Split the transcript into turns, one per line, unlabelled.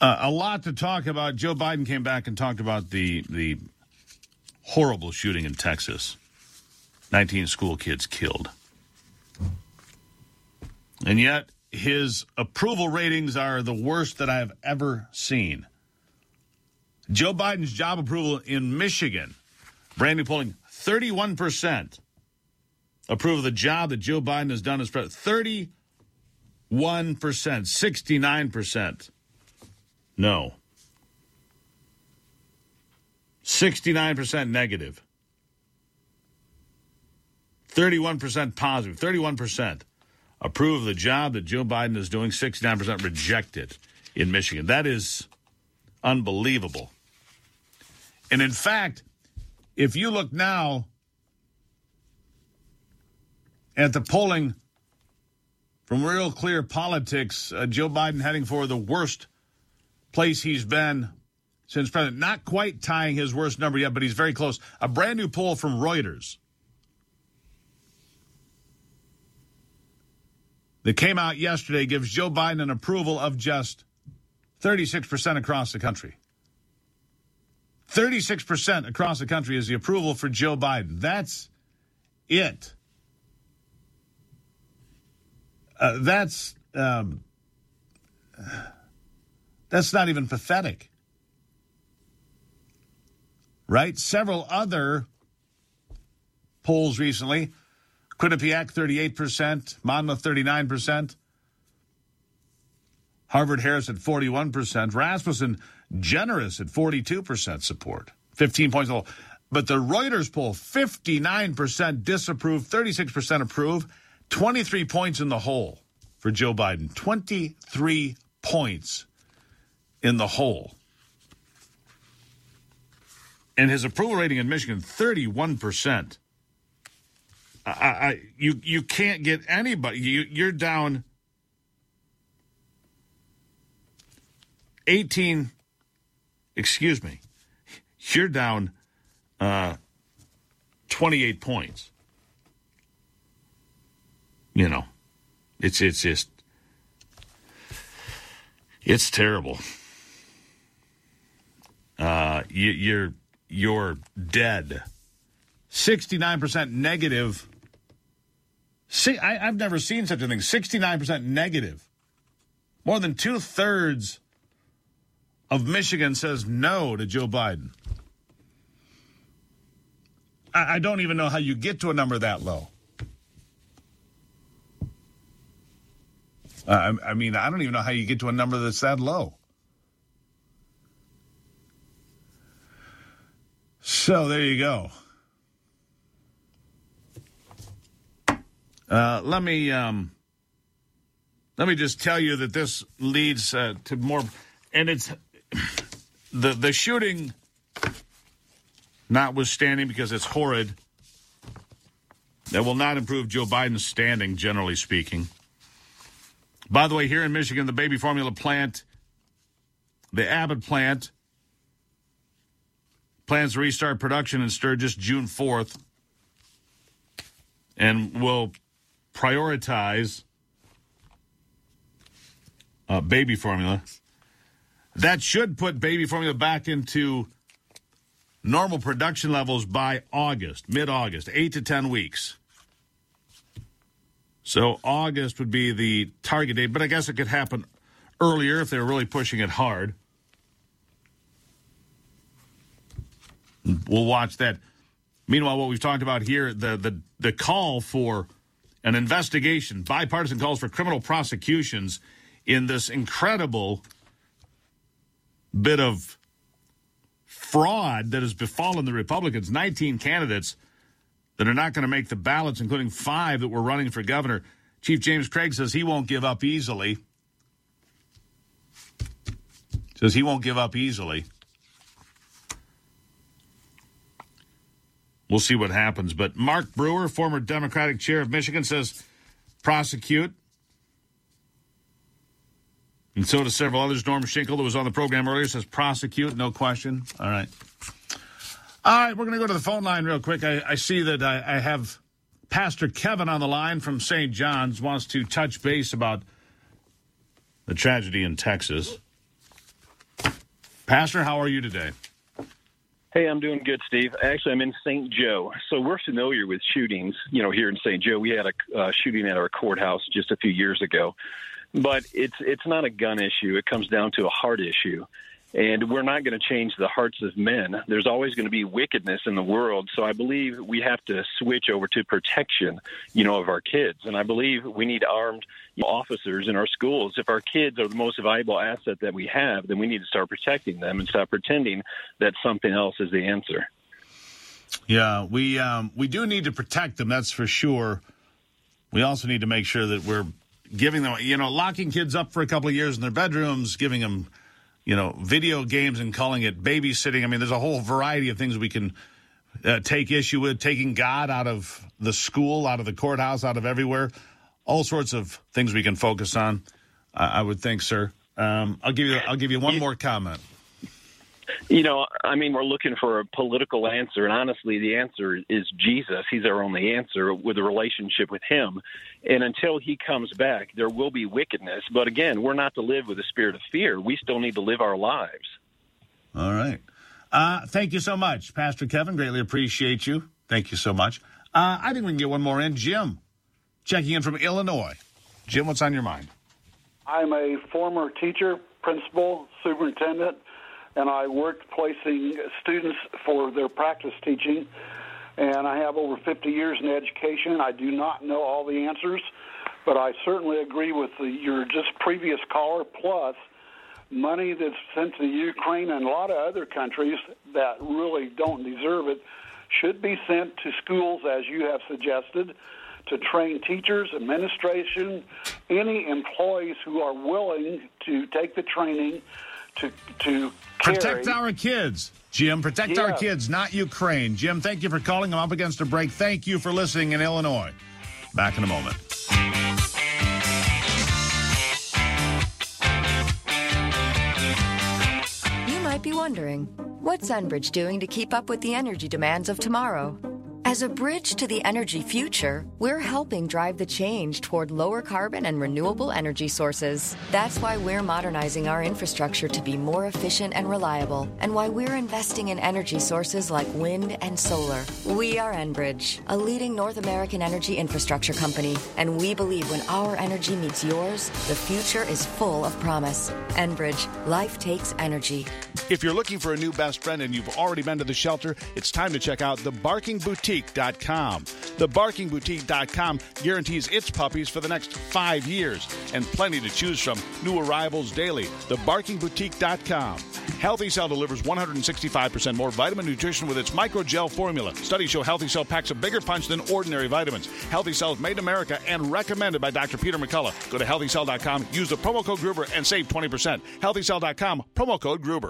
A lot to talk about. Joe Biden came back and talked about the horrible shooting in Texas. 19 school kids killed. And yet, his approval ratings are the worst that I have ever seen. Joe Biden's job approval in Michigan, brand new polling, 31% approve of the job that Joe Biden has done as president. 31%, 69%. No. 69% negative. 31% positive. 31% approve of the job that Joe Biden is doing. 69% reject it in Michigan. That is unbelievable. And in fact, if you look now at the polling from Real Clear Politics, Joe Biden heading for the worst place he's been since president. Not quite tying his worst number yet, but he's very close. A brand new poll from Reuters that came out yesterday gives Joe Biden an approval of just 36% across the country. 36% across the country is the approval for Joe Biden. That's it. That's not even pathetic. Right? Several other polls recently. Quinnipiac, 38%. Monmouth, 39%. Harvard-Harris at 41%. Rasmussen, generous at 42% support. 15 points low. But the Reuters poll, 59% disapprove, 36% approve, 23 points in the hole for Joe Biden. 23 points in the hole. And his approval rating in Michigan, 31%. You can't get anybody. You're down 18. Excuse me. You're down 28 points. You know, it's just it's terrible. You're dead. 69% negative. See, I've never seen such a thing. 69% negative. More than 2/3 of Michigan says no to Joe Biden. I don't even know how you get to a number that low. I mean, I don't even know how you get to a number that's that low. So there you go. Let me just tell you that this leads to more, and it's the shooting, notwithstanding, because it's horrid. That will not improve Joe Biden's standing, generally speaking. By the way, here in Michigan, the baby formula plant, the Abbott plant, plans to restart production in Sturgis June 4th and will prioritize baby formula. That should put baby formula back into normal production levels by August, mid-August, 8 to 10 weeks. So August would be the target date, but I guess it could happen earlier if they were really pushing it hard. We'll watch that. Meanwhile, what we've talked about here, the call for an investigation, bipartisan calls for criminal prosecutions in this incredible bit of fraud that has befallen the Republicans. 19 candidates that are not going to make the ballots, including 5 that were running for governor. Chief James Craig says he won't give up easily. We'll see what happens. But Mark Brewer, former Democratic chair of Michigan, says prosecute. And so does several others. Norm Schinkel, that was on the program earlier, says prosecute, no question. All right, we're going to go to the phone line real quick. I see that I have Pastor Kevin on the line from St. John's, wants to touch base about the tragedy in Texas. Pastor, how are you today?
Hey, I'm doing good, Steve. Actually, I'm in St. Joe, so we're familiar with shootings. Here in St. Joe, we had a shooting at our courthouse just a few years ago. But it's not a gun issue. It comes down to a heart issue. And we're not going to change the hearts of men. There's always going to be wickedness in the world. So I believe we have to switch over to protection, of our kids. And I believe we need armed officers in our schools. If our kids are the most valuable asset that we have, then we need to start protecting them and stop pretending that something else is the answer.
Yeah, we do need to protect them, that's for sure. We also need to make sure that we're giving them, locking kids up for a couple of years in their bedrooms, giving them video games and calling it babysitting. I mean, there's a whole variety of things we can take issue with, taking God out of the school, out of the courthouse, out of everywhere. All sorts of things we can focus on, I would think, sir. I'll give you one more comment.
We're looking for a political answer, and honestly, the answer is Jesus. He's our only answer with a relationship with him. And until he comes back, there will be wickedness. But again, we're not to live with a spirit of fear. We still need to live our lives.
All right. Thank you so much, Pastor Kevin. Greatly appreciate you. Thank you so much. I think we can get one more in. Jim, checking in from Illinois. Jim, what's on your mind?
I'm a former teacher, principal, superintendent, and I worked placing students for their practice teaching, and I have over 50 years in education. I do not know all the answers, but I certainly agree with your just previous caller, plus money that's sent to Ukraine and a lot of other countries that really don't deserve it should be sent to schools, as you have suggested, to train teachers, administration, any employees who are willing to take the training to
protect our kids, Jim. Protect our kids, not Ukraine. Jim, thank you for calling. I'm up against a break. Thank you for listening in Illinois. Back in a moment.
You might be wondering, what's Enbridge doing to keep up with the energy demands of tomorrow? As a bridge to the energy future, we're helping drive the change toward lower carbon and renewable energy sources. That's why we're modernizing our infrastructure to be more efficient and reliable, and why we're investing in energy sources like wind and solar. We are Enbridge, a leading North American energy infrastructure company, and we believe when our energy meets yours, the future is full of promise. Enbridge, life takes energy.
If you're looking for a new best friend and you've already been to the shelter, it's time to check out thebarkingboutique.com. Thebarkingboutique.com guarantees its puppies for the next 5 years, and plenty to choose from. New arrivals daily. Thebarkingboutique.com. Healthy Cell delivers 165% more vitamin nutrition with its microgel formula. Studies show Healthy Cell packs a bigger punch than ordinary vitamins. Healthy Cell is made in America and recommended by Dr. Peter McCullough. Go to HealthyCell.com, use the promo code Gruber, and save 20%. HealthyCell.com, promo code Gruber.